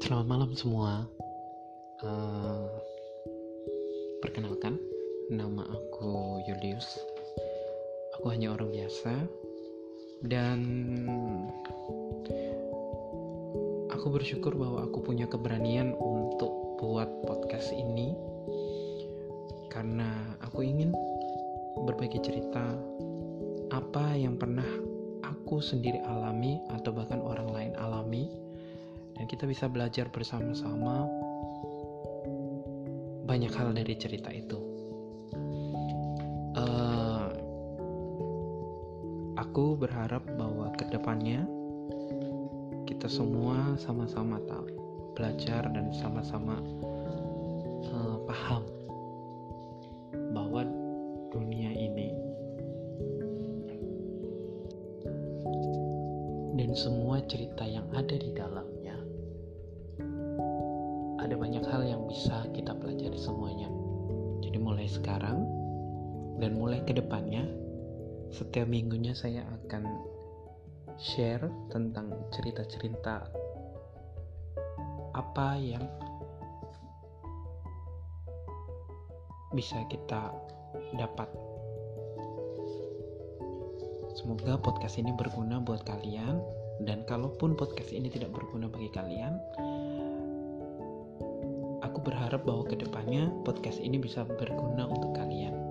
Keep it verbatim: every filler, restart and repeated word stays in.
Selamat malam semua. Eh, Perkenalkan, nama aku Julius. Aku hanya orang biasa dan aku bersyukur bahwa aku punya keberanian untuk buat podcast ini karena aku ingin berbagi cerita apa yang pernah aku sendiri alami atau bahkan orang lain alami, dan kita bisa belajar bersama-sama banyak hal dari cerita itu. Uh, aku berharap bahwa kedepannya kita semua sama-sama tahu, belajar dan sama-sama uh, paham bahwa dunia ini dan semua cerita yang ada di dalamnya, ada banyak hal yang bisa kita pelajari semuanya. Jadi mulai sekarang dan mulai ke depannya, setiap minggunya saya akan share tentang cerita-cerita apa yang bisa kita dapat. Semoga podcast ini berguna buat kalian, dan kalaupun podcast ini tidak berguna bagi kalian, aku berharap bahwa kedepannya podcast ini bisa berguna untuk kalian.